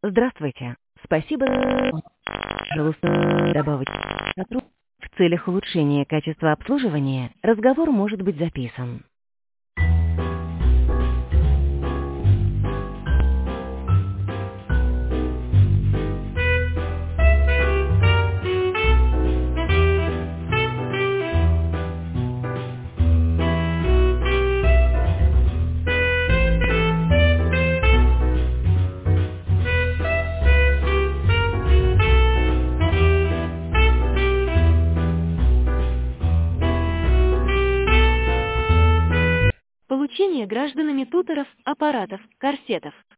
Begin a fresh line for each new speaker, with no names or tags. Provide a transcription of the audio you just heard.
Здравствуйте. Спасибо. Пожалуйста, добавить сотрудник. В целях улучшения качества обслуживания разговор может быть записан. Получение гражданами туторов, аппаратов, корсетов.